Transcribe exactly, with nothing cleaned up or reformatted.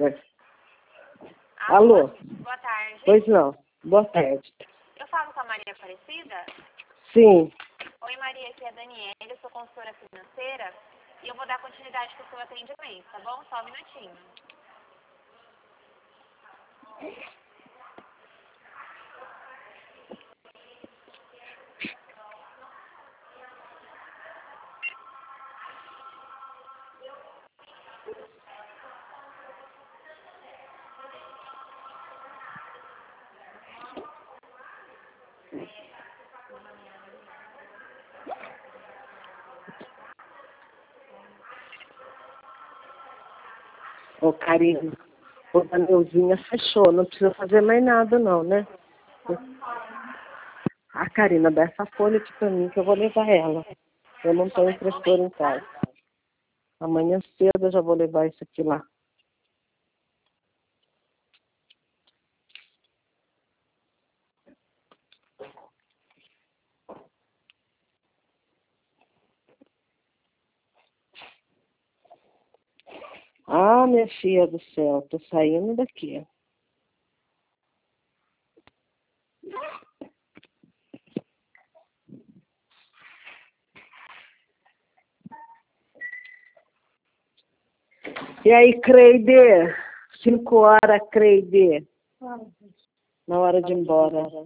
Alô? Boa tarde. Pois não. Boa tarde. Eu falo com a Maria Aparecida? Sim. Oi, Maria, aqui é a Daniela, eu sou consultora financeira e eu vou dar continuidade para o seu atendimento, tá bom? Só um minutinho. Ô, Karina, o Danielzinha fechou, não precisa fazer mais nada não, né? Ah, Karina, dá essa folha aqui pra mim que eu vou levar ela. Eu não tenho impressora em casa. Amanhã cedo eu já vou levar isso aqui lá. Ah, minha filha do céu, tô saindo daqui. E aí, Creide? Cinco horas, Creide. Na hora de ir embora.